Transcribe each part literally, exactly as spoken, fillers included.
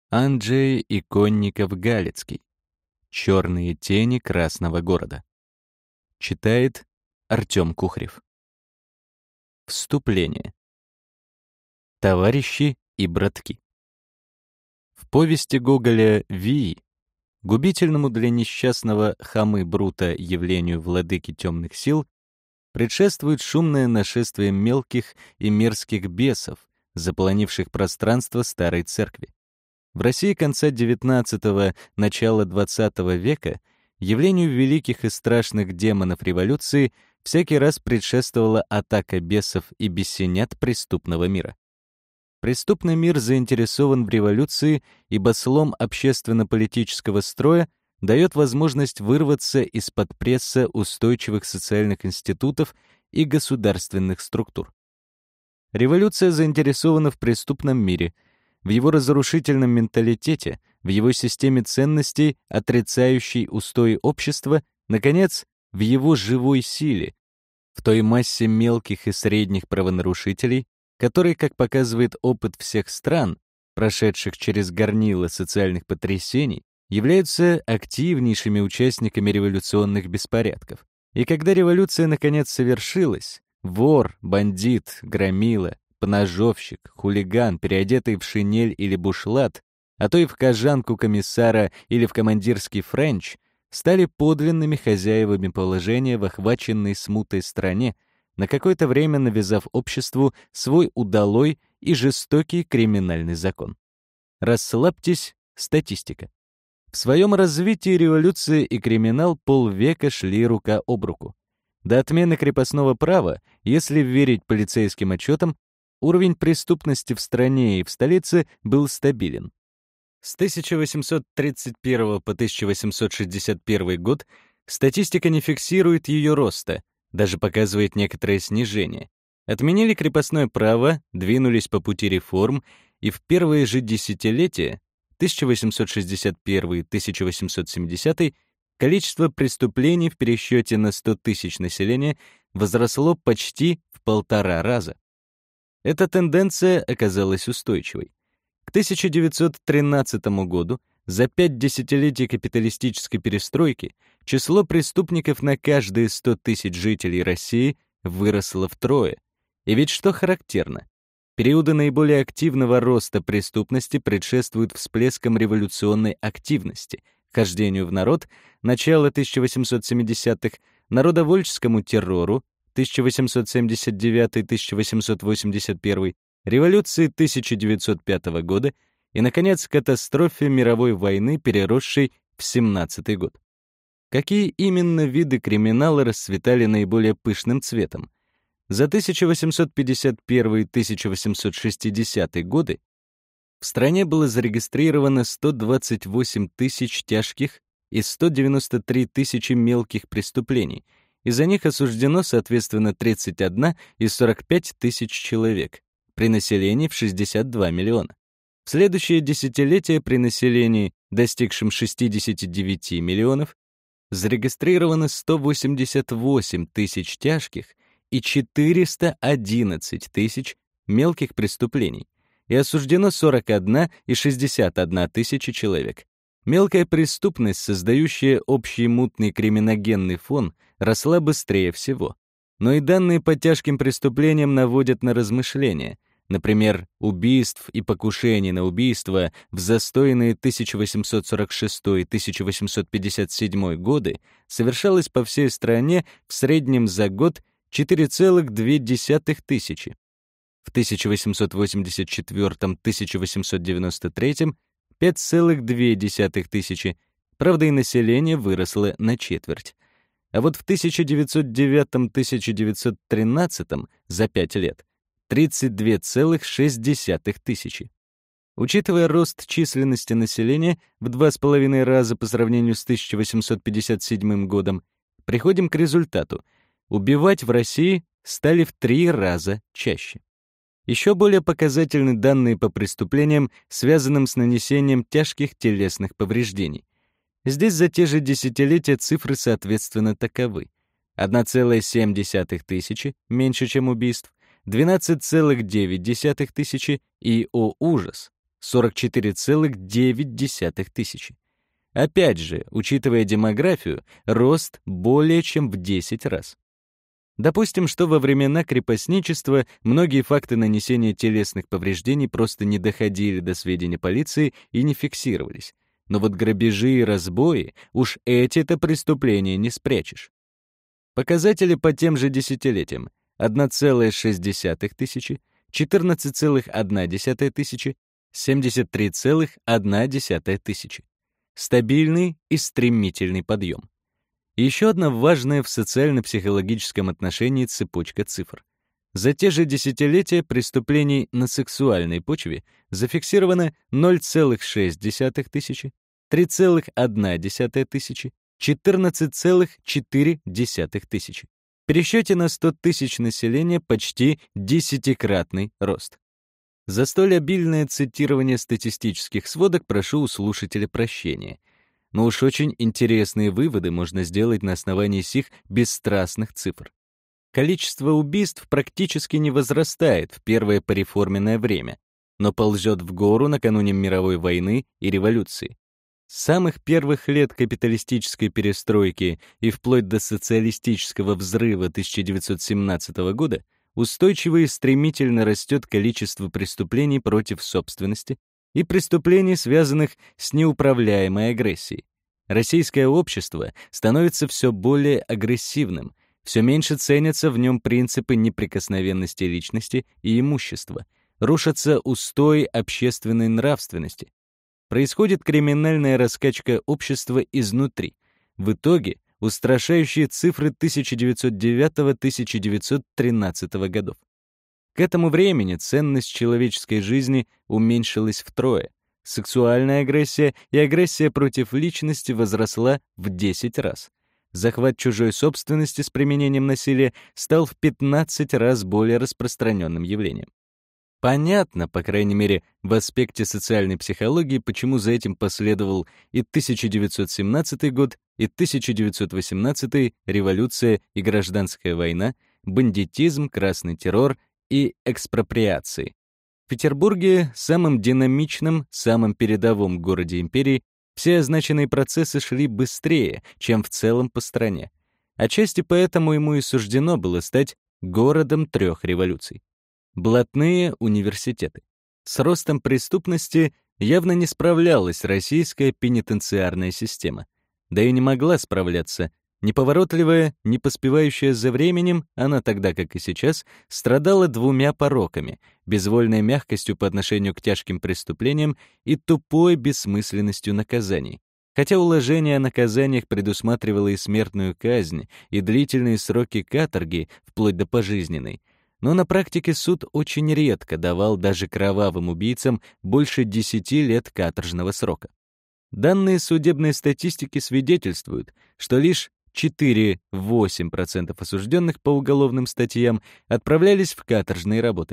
Анджей Иконников-Галицкий. «Черные тени Красного города». Читает Артем Кухарев. Вступление. Товарищи и братки. В повести Гоголя «Вий», губительному для несчастного Хамы Брута явлению владыки темных сил, предшествует шумное нашествие мелких и мерзких бесов, заполонивших пространство старой церкви. В России конца девятнадцатого — начала двадцатого века явлению великих и страшных демонов революции всякий раз предшествовала атака бесов и бесенят преступного мира. Преступный мир заинтересован в революции, ибо слом общественно-политического строя дает возможность вырваться из-под пресса устойчивых социальных институтов и государственных структур. Революция заинтересована в преступном мире, в его разрушительном менталитете, в его системе ценностей, отрицающей устои общества, наконец, в его живой силе, в той массе мелких и средних правонарушителей, которые, как показывает опыт всех стран, прошедших через горнило социальных потрясений, являются активнейшими участниками революционных беспорядков. И когда революция наконец совершилась, вор, бандит, громила, поножовщик, хулиган, переодетый в шинель или бушлат, а то и в кожанку комиссара или в командирский френч, стали подлинными хозяевами положения в охваченной смутой стране, на какое-то время навязав обществу свой удалой и жестокий криминальный закон. Расслабьтесь, статистика. В своем развитии революция и криминал полвека шли рука об руку. До отмены крепостного права, если верить полицейским отчетам, уровень преступности в стране и в столице был стабилен. С тысяча восемьсот тридцать первого по тысяча восемьсот шестьдесят первый год статистика не фиксирует ее роста, даже показывает некоторое снижение. Отменили крепостное право, двинулись по пути реформ, и в первые же десятилетия, тысяча восемьсот шестьдесят первый — тысяча восемьсот семидесятый, количество преступлений в пересчете на сто тысяч населения возросло почти в полтора раза. Эта тенденция оказалась устойчивой. К тысяча девятьсот тринадцатому году, за пять десятилетий капиталистической перестройки, число преступников на каждые сто тысяч жителей России выросло втрое. И ведь что характерно, периоды наиболее активного роста преступности предшествуют всплескам революционной активности, хождению в народ начала тысяча восемьсот семидесятых, народовольческому террору тысяча восемьсот семьдесят девятый — тысяча восемьсот восемьдесят первый, революции тысяча девятьсот пятого года и, наконец, катастрофе мировой войны, переросшей в семнадцатый год. Какие именно виды криминала расцветали наиболее пышным цветом? За тысяча восемьсот пятьдесят первый — тысяча восемьсот шестидесятый годы в стране было зарегистрировано сто двадцать восемь тысяч тяжких и сто девяносто три тысячи мелких преступлений, и за них осуждено, соответственно, тридцать одна и сорок пять тысяч человек, при населении в шестьдесят два миллиона. В следующее десятилетие при населении, достигшем шестидесяти девяти миллионов, зарегистрировано сто восемьдесят восемь тысяч тяжких и четыреста одиннадцать тысяч мелких преступлений, и осуждено сорок одна и шестьдесят одна тысячи человек. Мелкая преступность, создающая общий мутный криминогенный фон, росла быстрее всего. Но и данные по тяжким преступлениям наводят на размышления. Например, убийств и покушений на убийство в застойные тысяча восемьсот сорок шестой — тысяча восемьсот пятьдесят седьмой годы совершалось по всей стране в среднем за год четыре целых две десятых тысячи. В тысяча восемьсот восемьдесят четвёртом — тысяча восемьсот девяносто третьем пять целых две десятых тысячи, правда и население выросло на четверть. А вот в тысяча девятьсот девятом — тысяча девятьсот тринадцатом за пять лет тридцать две целых шесть десятых тысячи. Учитывая рост численности населения в два с половиной раза по сравнению с тысяча восемьсот пятьдесят седьмым годом, приходим к результату: убивать в России стали в три раза чаще. Еще более показательны данные по преступлениям, связанным с нанесением тяжких телесных повреждений. Здесь за те же десятилетия цифры, соответственно, таковы: одна целая семь десятых тысячи, меньше, чем убийств, двенадцать целых девять десятых тысячи и, о ужас, сорок четыре целых девять десятых тысячи. Опять же, учитывая демографию, рост более чем в десять раз. Допустим, что во времена крепостничества многие факты нанесения телесных повреждений просто не доходили до сведения полиции и не фиксировались. Но вот грабежи и разбои, уж эти-то преступления не спрячешь. Показатели по тем же десятилетиям: одна целая шесть десятых тысячи, четырнадцать целых одна десятая тысячи, семьдесят три целых одна десятая тысячи. Стабильный и стремительный подъем. Еще одна важная в социально-психологическом отношении цепочка цифр. За те же десятилетия преступлений на сексуальной почве зафиксировано ноль целых шесть десятых тысячи, три целых одна десятая тысячи, четырнадцать целых четыре десятых тысячи. В пересчете на сто тысяч населения почти десятикратный рост. За столь обильное цитирование статистических сводок прошу у слушателя прощения. Но уж очень интересные выводы можно сделать на основании сих бесстрастных цифр. Количество убийств практически не возрастает в первое пореформенное время, но ползет в гору накануне мировой войны и революции. С самых первых лет капиталистической перестройки и вплоть до социалистического взрыва тысяча девятьсот семнадцатого года устойчиво и стремительно растет количество преступлений против собственности и преступлений, связанных с неуправляемой агрессией. Российское общество становится все более агрессивным, все меньше ценятся в нем принципы неприкосновенности личности и имущества, рушатся устои общественной нравственности. Происходит криминальная раскачка общества изнутри. В итоге устрашающие цифры тысяча девятьсот девятого — тысяча девятьсот тринадцатого годов. К этому времени ценность человеческой жизни уменьшилась втрое. Сексуальная агрессия и агрессия против личности возросла в десять раз. Захват чужой собственности с применением насилия стал в пятнадцать раз более распространенным явлением. Понятно, по крайней мере, в аспекте социальной психологии, почему за этим последовал и тысяча девятьсот семнадцатый год, и тысяча девятьсот восемнадцатый, революция и гражданская война, бандитизм, красный террор и экспроприации. В Петербурге, самым динамичном, самым передовом городе империи, все означенные процессы шли быстрее, чем в целом по стране. Отчасти поэтому ему и суждено было стать городом трех революций. Блатные университеты. С ростом преступности явно не справлялась российская пенитенциарная система. Да и не могла справляться. Неповоротливая, не поспевающая за временем, она тогда, как и сейчас, страдала двумя пороками — безвольной мягкостью по отношению к тяжким преступлениям и тупой бессмысленностью наказаний. Хотя уложение о наказаниях предусматривало и смертную казнь, и длительные сроки каторги, вплоть до пожизненной, но на практике суд очень редко давал даже кровавым убийцам больше десяти лет каторжного срока. Данные судебной статистики свидетельствуют, что лишь четыре-восемь процентов осужденных по уголовным статьям отправлялись в каторжные работы.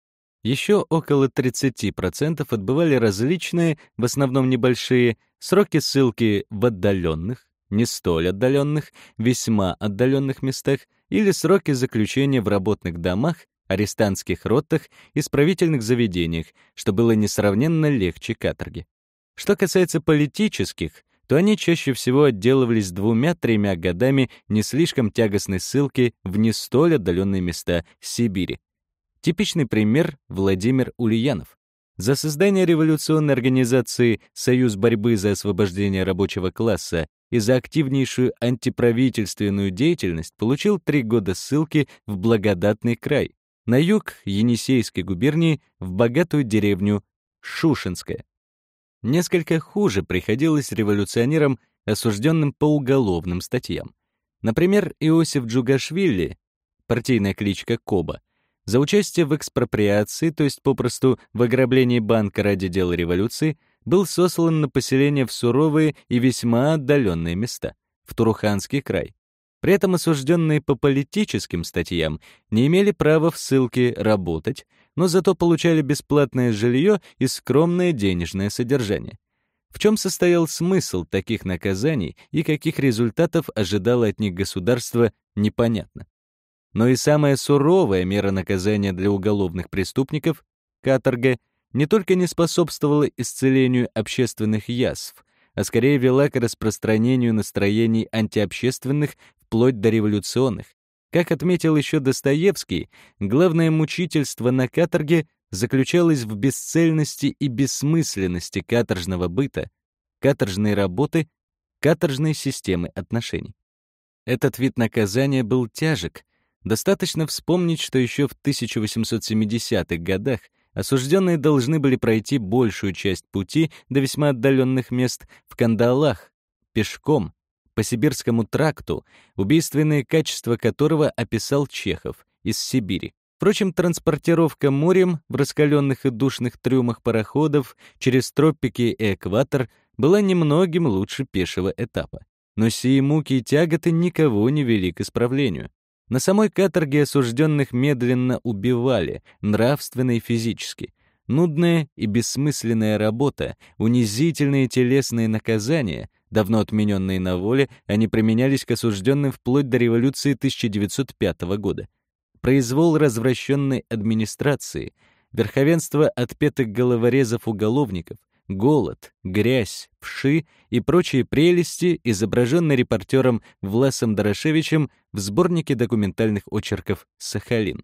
Еще около тридцать процентов отбывали различные, в основном небольшие, сроки ссылки в отдаленных, не столь отдаленных, весьма отдаленных местах или сроки заключения в работных домах, арестантских ротах, исправительных заведениях, что было несравненно легче каторги. Что касается политических, то они чаще всего отделывались двумя-тремя годами не слишком тягостной ссылки в не столь отдаленные места Сибири. Типичный пример — Владимир Ульянов. За создание революционной организации «Союз борьбы за освобождение рабочего класса» и за активнейшую антиправительственную деятельность получил три года ссылки в благодатный край, на юг Енисейской губернии, в богатую деревню Шушенское. Несколько хуже приходилось революционерам, осужденным по уголовным статьям. Например, Иосиф Джугашвили, партийная кличка Коба, за участие в экспроприации, то есть попросту в ограблении банка ради дела революции, был сослан на поселение в суровые и весьма отдаленные места, в Туруханский край. При этом осужденные по политическим статьям не имели права в ссылке работать, но зато получали бесплатное жилье и скромное денежное содержание. В чем состоял смысл таких наказаний и каких результатов ожидало от них государство, непонятно. Но и самая суровая мера наказания для уголовных преступников — каторга — не только не способствовала исцелению общественных язв, а скорее вела к распространению настроений антиобщественных вплоть до революционных. Как отметил еще Достоевский, главное мучительство на каторге заключалось в бесцельности и бессмысленности каторжного быта, каторжной работы, каторжной системы отношений. Этот вид наказания был тяжек. Достаточно вспомнить, что еще в тысяча восемьсот семидесятых годах осужденные должны были пройти большую часть пути до весьма отдаленных мест в кандалах, пешком, по Сибирскому тракту, убийственные качества которого описал Чехов из Сибири. Впрочем, транспортировка морем в раскаленных и душных трюмах пароходов через тропики и экватор была немногим лучше пешего этапа. Но сии муки и тяготы никого не вели к исправлению. На самой каторге осужденных медленно убивали, нравственно и физически. Нудная и бессмысленная работа, унизительные телесные наказания, давно отмененные на воле, они применялись к осужденным вплоть до революции тысяча девятьсот пятого года. Произвол развращенной администрации, верховенство отпетых головорезов-уголовников, голод, грязь, вши и прочие прелести, изображенные репортером Власом Дорошевичем в сборнике документальных очерков «Сахалин».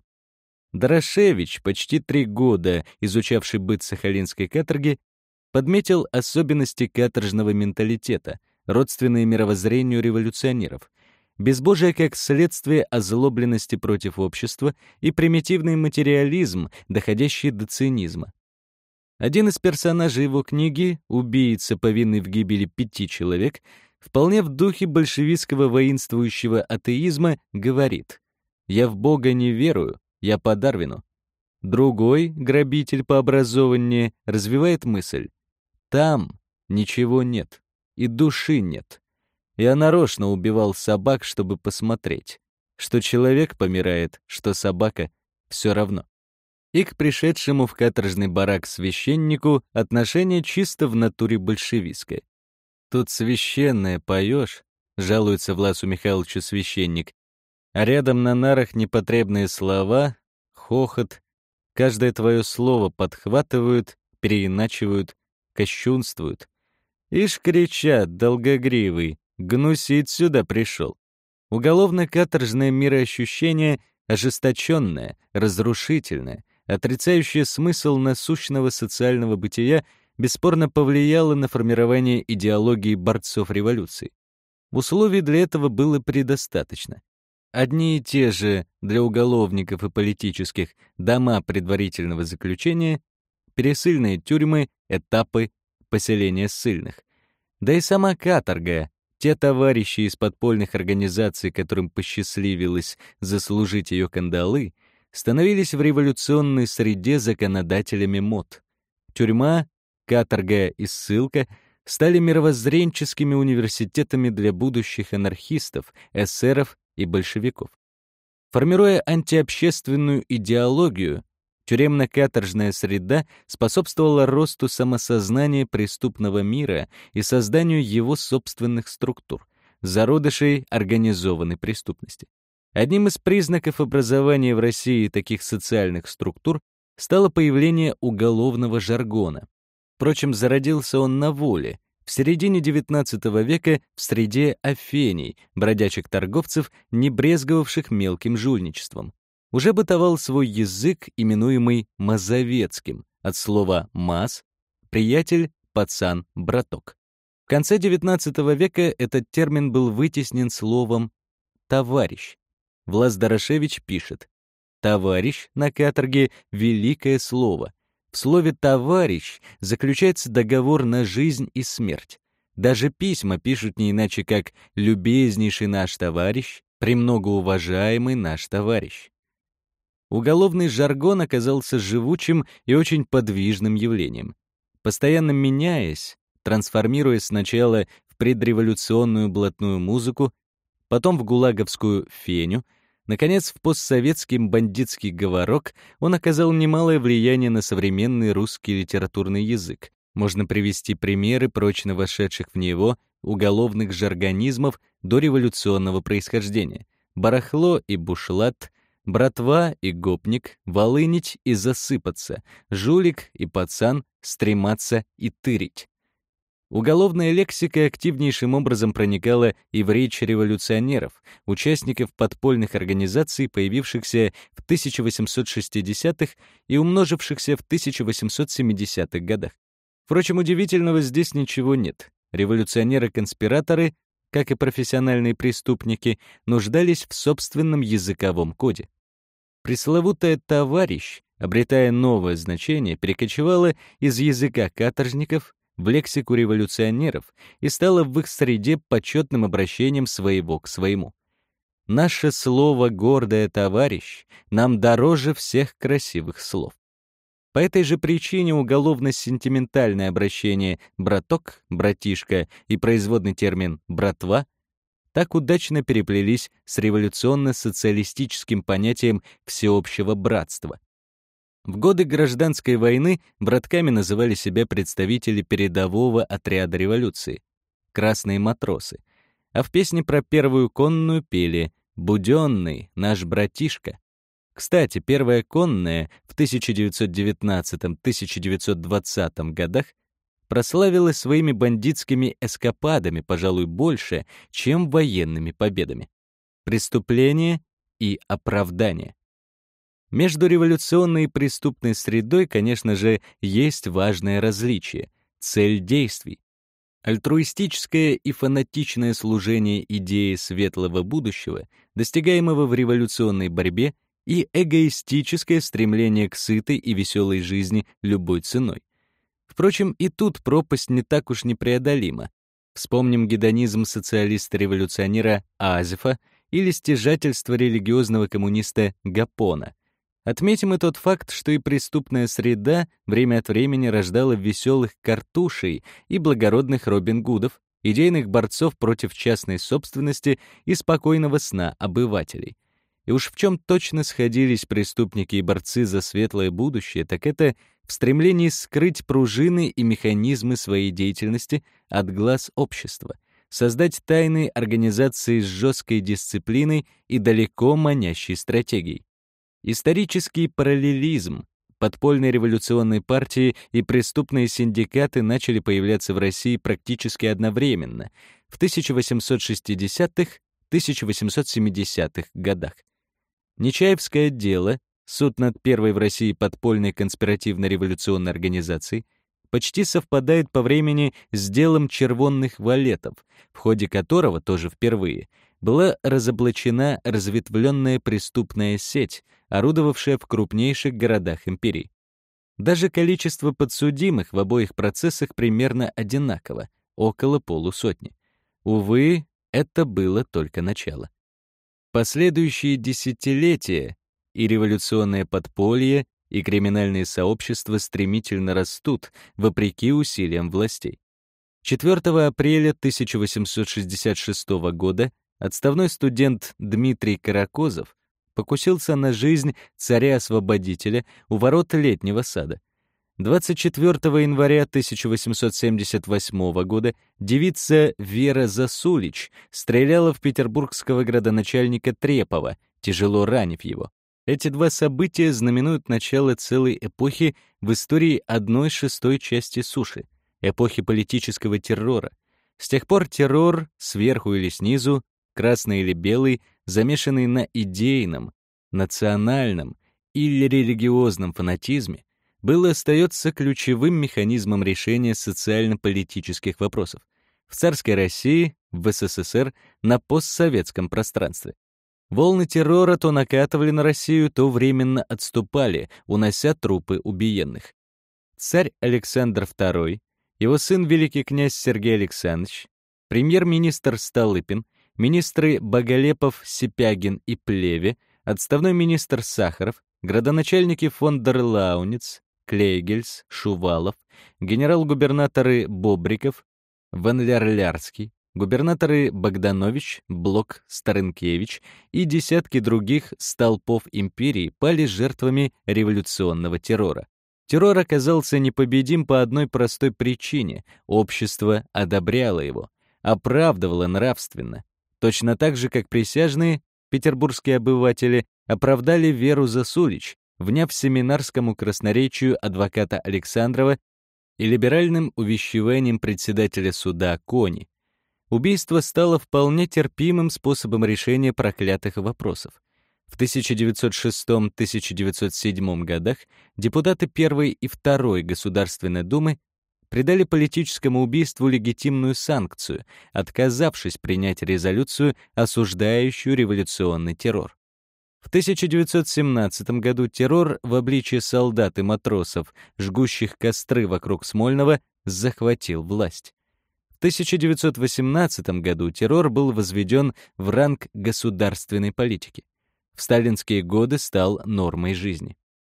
Дорошевич, почти три года изучавший быт сахалинской каторги, подметил особенности каторжного менталитета, родственные мировоззрению революционеров, безбожие как следствие озлобленности против общества и примитивный материализм, доходящий до цинизма. Один из персонажей его книги, убийца, повинный в гибели пяти человек, вполне в духе большевистского воинствующего атеизма говорит: «Я в Бога не верую, я по Дарвину». Другой, грабитель по образованию, развивает мысль: «Там ничего нет, и души нет». Я нарочно убивал собак, чтобы посмотреть, что человек помирает, что собака — все равно. И к пришедшему в каторжный барак священнику отношение чисто в натуре большевистское. «Тут священное поешь», — жалуется Власу Михайловичу священник, а рядом на нарах непотребные слова, хохот, каждое твое слово подхватывают, переиначивают, кощунствуют. Ишь кричат, долгогривый, гнусить сюда пришел. Уголовно-каторжное мироощущение ожесточенное, разрушительное, отрицающее смысл насущного социального бытия, бесспорно повлияло на формирование идеологии борцов революции. Условий для этого было предостаточно. Одни и те же для уголовников и политических дома предварительного заключения, пересыльные тюрьмы, этапы, поселения ссыльных. Да и сама каторга, те товарищи из подпольных организаций, которым посчастливилось заслужить ее кандалы, становились в революционной среде законодателями мод. Тюрьма, каторга и ссылка стали мировоззренческими университетами для будущих анархистов, эсеров и большевиков. Формируя антиобщественную идеологию, тюремно-каторжная среда способствовала росту самосознания преступного мира и созданию его собственных структур, зародышей организованной преступности. Одним из признаков образования в России таких социальных структур стало появление уголовного жаргона. Впрочем, зародился он на воле, в середине девятнадцатого века в среде афений, бродячих торговцев, не брезговавших мелким жульничеством. Уже бытовал свой язык, именуемый мазовецким, от слова «маз» — приятель, пацан, браток. В конце девятнадцатого века этот термин был вытеснен словом «товарищ». Влас Дорошевич пишет: «Товарищ на каторге — великое слово. В слове «товарищ» заключается договор на жизнь и смерть. Даже письма пишут не иначе, как «любезнейший наш товарищ», «премногоуважаемый наш товарищ». Уголовный жаргон оказался живучим и очень подвижным явлением. Постоянно меняясь, трансформируясь сначала в предреволюционную блатную музыку, потом в гулаговскую феню, наконец, в постсоветский бандитский говорок, он оказал немалое влияние на современный русский литературный язык. Можно привести примеры прочно вошедших в него уголовных жаргонизмов дореволюционного происхождения: барахло и бушлат, братва и гопник, волынить и засыпаться, жулик и пацан, стрематься и тырить. Уголовная лексика активнейшим образом проникала и в речь революционеров, участников подпольных организаций, появившихся в тысяча восемьсот шестидесятых и умножившихся в тысяча восемьсот семидесятых годах. Впрочем, удивительного здесь ничего нет. Революционеры-конспираторы, как и профессиональные преступники, нуждались в собственном языковом коде. Пресловутое «товарищ», обретая новое значение, перекочевало из языка каторжников в лексику революционеров и стало в их среде почетным обращением своего к своему. Наше слово «гордое товарищ» нам дороже всех красивых слов. По этой же причине уголовно-сентиментальное обращение «браток», «братишка» и производный термин «братва» так удачно переплелись с революционно-социалистическим понятием всеобщего братства. В годы гражданской войны братками называли себя представители передового отряда революции — красные матросы, а в песне про первую конную пели «Будённый, наш братишка». Кстати, первая конная в тысяча девятьсот девятнадцатом — тысяча девятьсот двадцатом годах прославилась своими бандитскими эскападами, пожалуй, больше, чем военными победами. Преступление и оправдание. Между революционной и преступной средой, конечно же, есть важное различие — цель действий. Альтруистическое и фанатичное служение идеи светлого будущего, достигаемого в революционной борьбе, и эгоистическое стремление к сытой и веселой жизни любой ценой. Впрочем, и тут пропасть не так уж непреодолима. Вспомним гедонизм социалиста-революционера Азефа или стяжательство религиозного коммуниста Гапона. Отметим и тот факт, что и преступная среда время от времени рождала веселых картушей и благородных Робин Гудов, идейных борцов против частной собственности и спокойного сна обывателей. И уж в чем точно сходились преступники и борцы за светлое будущее, так это в стремлении скрыть пружины и механизмы своей деятельности от глаз общества, создать тайные организации с жесткой дисциплиной и далеко манящей стратегией. Исторический параллелизм. Подпольные революционные партии и преступные синдикаты начали появляться в России практически одновременно в тысяча восемьсот шестидесятых — тысяча восемьсот семидесятых годах. Нечаевское дело, суд над первой в России подпольной конспиративно-революционной организацией, почти совпадает по времени с делом червонных валетов, в ходе которого тоже впервые была разоблачена разветвленная преступная сеть, орудовавшая в крупнейших городах империи. Даже количество подсудимых в обоих процессах примерно одинаково — около полусотни. Увы, это было только начало. Последующие десятилетия и революционное подполье, и криминальные сообщества стремительно растут, вопреки усилиям властей. четвёртого апреля тысяча восемьсот шестьдесят шестого года отставной студент Дмитрий Каракозов покусился на жизнь царя-освободителя у ворот Летнего сада. двадцать четвёртого января тысяча восемьсот семьдесят восьмого года девица Вера Засулич стреляла в петербургского градоначальника Трепова, тяжело ранив его. Эти два события знаменуют начало целой эпохи в истории одной шестой части суши, эпохи политического террора. С тех пор террор, сверху или снизу, красный или белый, замешанный на идейном, национальном или религиозном фанатизме, был и остается ключевым механизмом решения социально-политических вопросов в царской России, в СССР, на постсоветском пространстве. Волны террора то накатывали на Россию, то временно отступали, унося трупы убиенных. Царь Александр второй, его сын великий князь Сергей Александрович, премьер-министр Столыпин, министры Боголепов, Сипягин и Плеве, отставной министр Сахаров, градоначальники фон дер Лауниц, Клейгельс, Шувалов, генерал-губернаторы Бобриков, Ван-Ляр-Лярский, губернаторы Богданович, Блок, Старынкевич и десятки других столпов империи пали жертвами революционного террора. Террор оказался непобедим по одной простой причине — общество одобряло его, оправдывало нравственно, точно так же, как присяжные, петербургские обыватели, оправдали Веру Засулич, вняв семинарскому красноречию адвоката Александрова и либеральным увещеванием председателя суда Кони. Убийство стало вполне терпимым способом решения проклятых вопросов. В тысяча девятьсот шестом — тысяча девятьсот седьмом годах депутаты Первой и Второй Государственной Думы придали политическому убийству легитимную санкцию, отказавшись принять резолюцию, осуждающую революционный террор. В тысяча девятьсот семнадцатом году террор в обличье солдат и матросов, жгущих костры вокруг Смольного, захватил власть. В тысяча девятьсот восемнадцатом году террор был возведен в ранг государственной политики. В сталинские годы стал нормой жизни.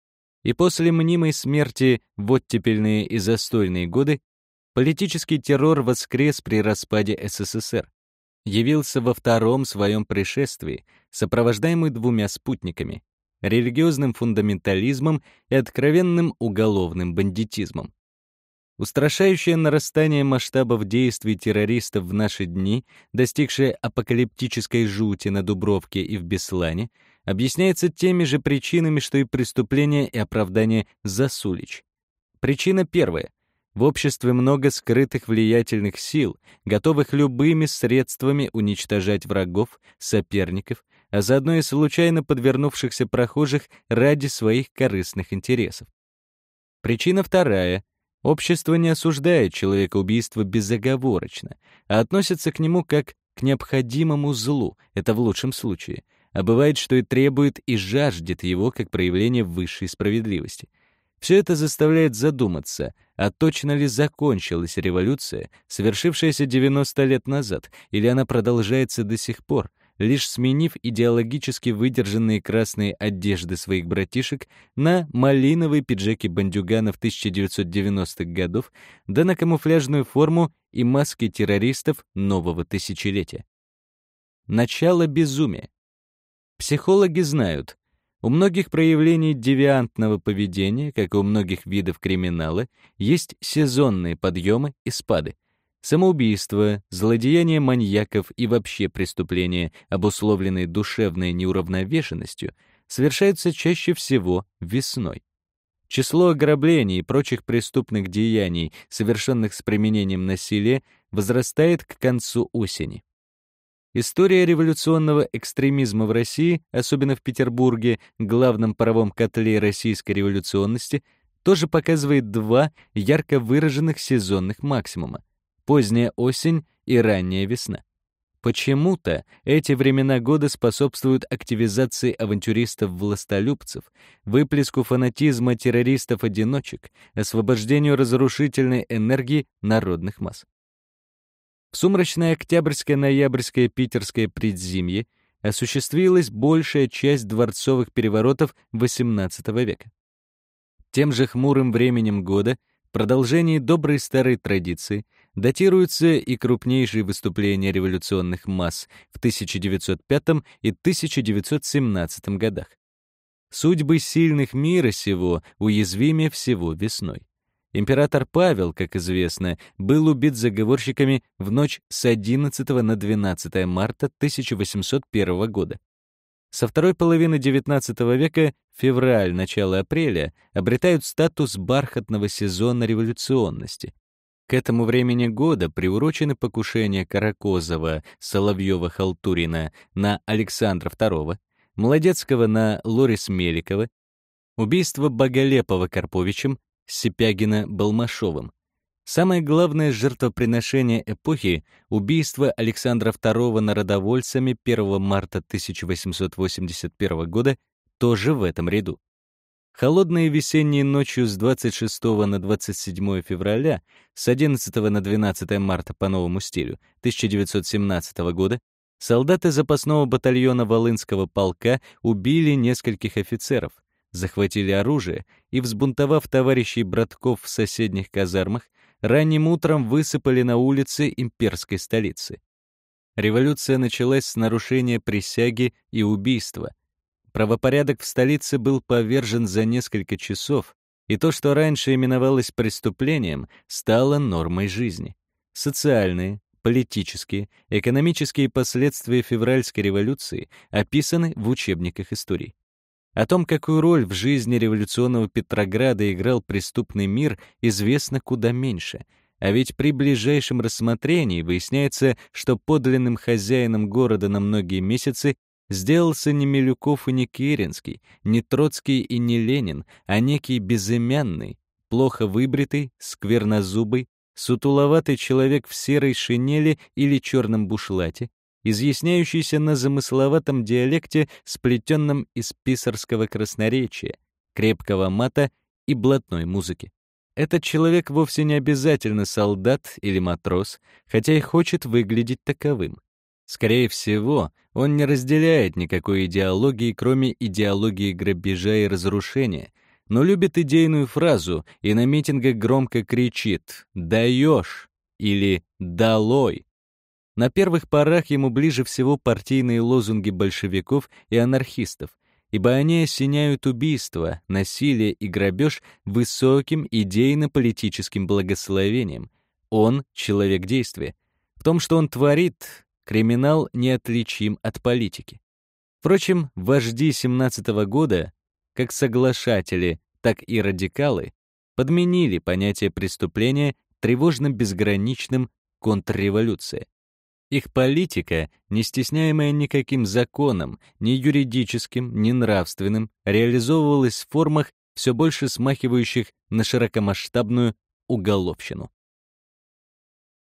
И после мнимой смерти в оттепельные и застойные годы политический террор воскрес при распаде СССР, явился во втором своем пришествии, сопровождаемый двумя спутниками — религиозным фундаментализмом и откровенным уголовным бандитизмом. Устрашающее нарастание масштабов действий террористов в наши дни, достигшее апокалиптической жути на Дубровке и в Беслане, объясняется теми же причинами, что и преступления и оправдания Засулич. Причина первая. В обществе много скрытых влиятельных сил, готовых любыми средствами уничтожать врагов, соперников, а заодно и случайно подвернувшихся прохожих ради своих корыстных интересов. Причина вторая. Общество не осуждает человекоубийство безоговорочно, а относится к нему как к необходимому злу, это в лучшем случае, а бывает, что и требует и жаждет его как проявление высшей справедливости. Все это заставляет задуматься, а точно ли закончилась революция, совершившаяся девяносто лет назад, или она продолжается до сих пор, лишь сменив идеологически выдержанные красные одежды своих братишек на малиновые пиджаки бандюганов тысяча девятьсот девяностых годов, да на камуфляжную форму и маски террористов нового тысячелетия. Начало безумия. Психологи знают, у многих проявлений девиантного поведения, как и у многих видов криминала, есть сезонные подъемы и спады. Самоубийство, злодеяния маньяков и вообще преступления, обусловленные душевной неуравновешенностью, совершаются чаще всего весной. Число ограблений и прочих преступных деяний, совершенных с применением насилия, возрастает к концу осени. История революционного экстремизма в России, особенно в Петербурге, главном паровом котле российской революционности, тоже показывает два ярко выраженных сезонных максимума: поздняя осень и ранняя весна. Почему-то эти времена года способствуют активизации авантюристов-властолюбцев, выплеску фанатизма террористов-одиночек, освобождению разрушительной энергии народных масс. В сумрачное октябрьское, ноябрьское, питерское предзимье осуществилась большая часть дворцовых переворотов восемнадцатого века. Тем же хмурым временем года, в продолжении доброй старой традиции, датируются и крупнейшие выступления революционных масс в тысяча девятьсот пятом и тысяча девятьсот семнадцатом годах. Судьбы сильных мира сего уязвимее всего весной. Император Павел, как известно, был убит заговорщиками в ночь с одиннадцатого на двенадцатое марта тысяча восемьсот первого года. Со второй половины девятнадцатого века февраль, начало апреля обретают статус бархатного сезона революционности. К этому времени года приурочены покушения Каракозова, Соловьева-Халтурина на Александра второго, Молодецкого на Лорис Меликова, убийство Боголепова Карповичем, Сипягина Балмашовым. Самое главное жертвоприношение эпохи — убийство Александра второго народовольцами первого марта тысяча восемьсот восемьдесят первого года, тоже в этом ряду. Холодные весенние ночью с двадцать шестого на двадцать седьмое февраля, с одиннадцатого на двенадцатое марта по новому стилю тысяча девятьсот семнадцатого года, солдаты запасного батальона Волынского полка убили нескольких офицеров, захватили оружие и, взбунтовав товарищей братков в соседних казармах, ранним утром высыпали на улицы имперской столицы. Революция началась с нарушения присяги и убийства. Правопорядок в столице был повержен за несколько часов, и то, что раньше именовалось преступлением, стало нормой жизни. Социальные, политические, экономические последствия февральской революции описаны в учебниках истории. О том, какую роль в жизни революционного Петрограда играл преступный мир, известно куда меньше. А ведь при ближайшем рассмотрении выясняется, что подлинным хозяином города на многие месяцы сделался не Милюков и не Керенский, не Троцкий и не Ленин, а некий безымянный, плохо выбритый, сквернозубый, сутуловатый человек в серой шинели или черном бушлате, изъясняющийся на замысловатом диалекте, сплетенном из писарского красноречия, крепкого мата и блатной музыки. Этот человек вовсе не обязательно солдат или матрос, хотя и хочет выглядеть таковым. Скорее всего, он не разделяет никакой идеологии, кроме идеологии грабежа и разрушения, но любит идейную фразу и на митингах громко кричит «даешь» или «долой». На первых порах ему ближе всего партийные лозунги большевиков и анархистов, ибо они осеняют убийство, насилие и грабеж высоким идейно-политическим благословением. Он — человек действия. В том, что он творит, криминал неотличим от политики. Впрочем, вожди семнадцатого года, как соглашатели, так и радикалы, подменили понятие преступления тревожно-безграничным контрреволюция. Их политика, не стесняемая никаким законом, ни юридическим, ни нравственным, реализовывалась в формах, все больше смахивающих на широкомасштабную уголовщину.